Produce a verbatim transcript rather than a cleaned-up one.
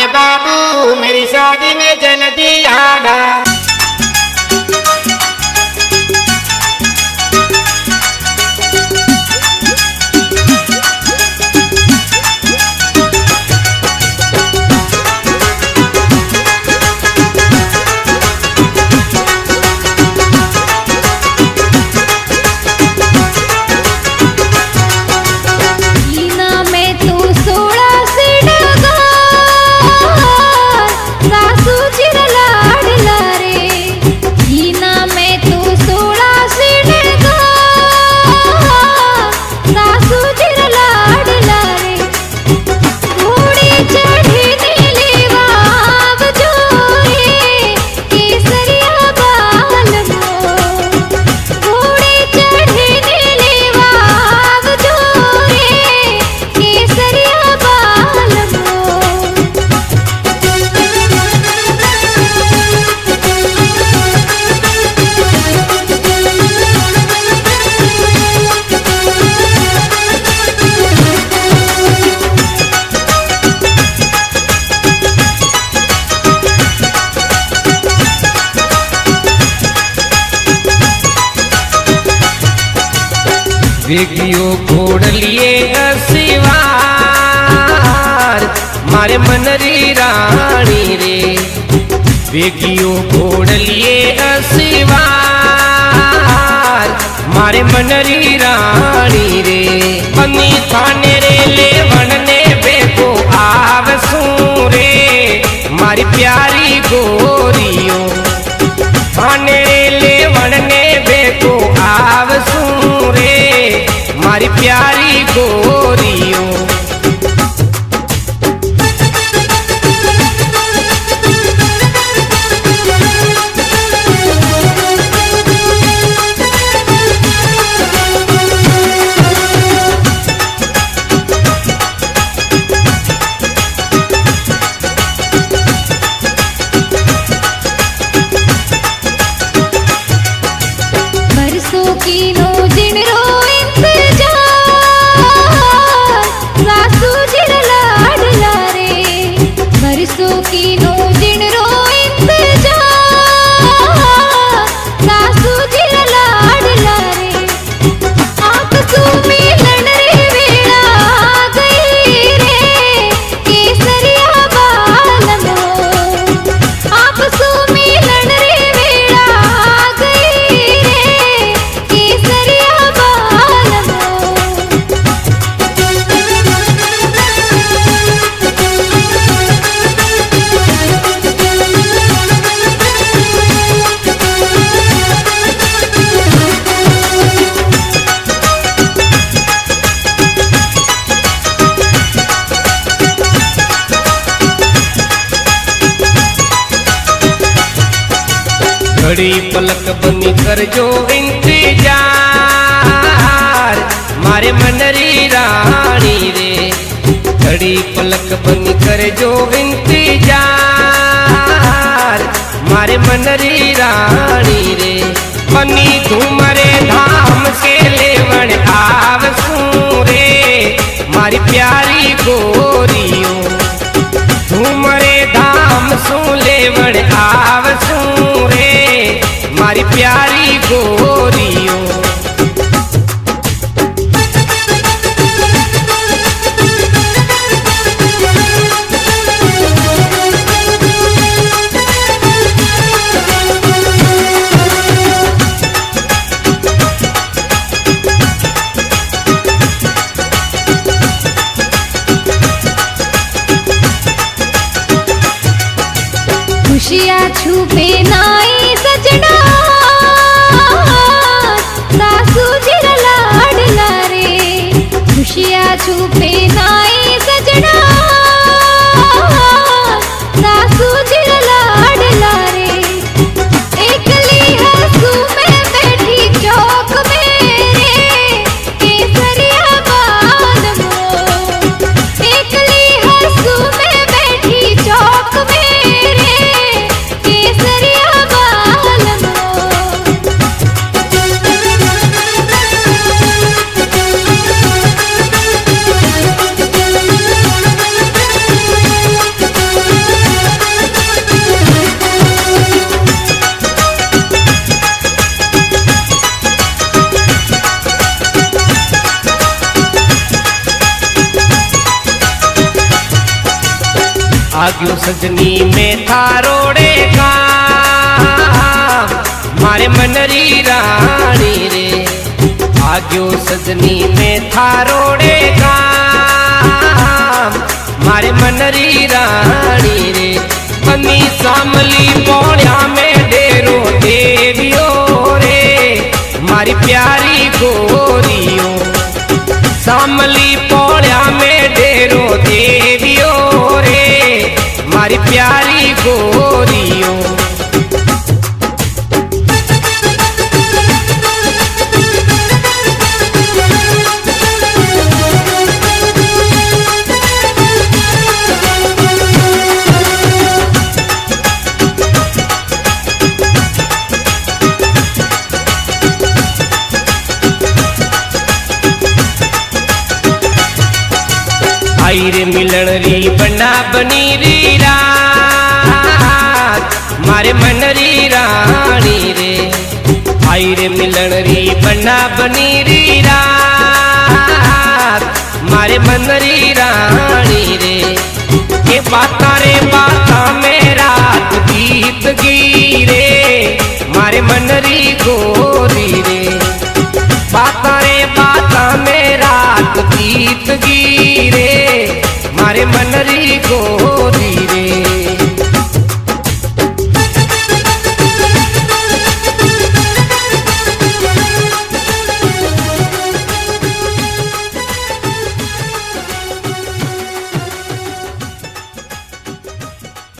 बाबू मेरी शादी में जल्दी आना। वेगियो घोड़ लिए असिवार मारे मनरी रानी रे। वेगियो घोड़ लिए असिवार मारे मनरी रानी रे। बनी थाने रे ले वनने बेको आवसू रे मारी प्यारी गोरियो। थाने रे ले वनने बेको आवसू रे मारी प्यारी गोरियो। बरसों की नो जिन रो की नो जिन रो इंतजार सासू जी लाड लारे। आपसू मिलन रे वेला गई रे केसरिया बालमो। आपसू मिलन रे वेला गई रे केसरिया बालमो। घड़ी पलक बनी कर जो इंतजार मारे मनरी रानी रे। घड़ी पलक बनी कर जो इंतजार मारे मनरी रानी रे। बनी धूमरे धाम के लेवन आवसू रे मारी प्यारी गोरियो। धूमरे धाम सू लेवन आवसू रे मारी प्यारी गोरियो। खुशियाँ छुपे नाई सजना सासू जी लाड लारे। खुशियाँ छुपे नाई सजना सासू जी लाड लारे। एकली हंसू में बैठी चौक मेरे केसरिया बालमो। एकली हंसू में बैठी चौक मेरे केसरिया बालमो। आग्यो सजनी में थारोड़े का मारे मनरी रानी रे। आग्यो सजनी में थारोड़े का मारे मनरी रानी रे। बनी सामली पौड़िया में डेरो देवियो रे मारी प्यारी गोरियो। सामली पौड़िया में डेरो देवियो रे मारी प्यारी गोरियो। आई रे मिलन री बना बनी री रात मारे मनरी रानी रे। आई रे मिलन री बना बनी री रात मारे मनरी रानी रे। ये बाता रे बाता में रात बीत गई रे मारे मनरी गोरी रे। बाता रे बाता में रात बीत गई रे मारे मनरी गोरी।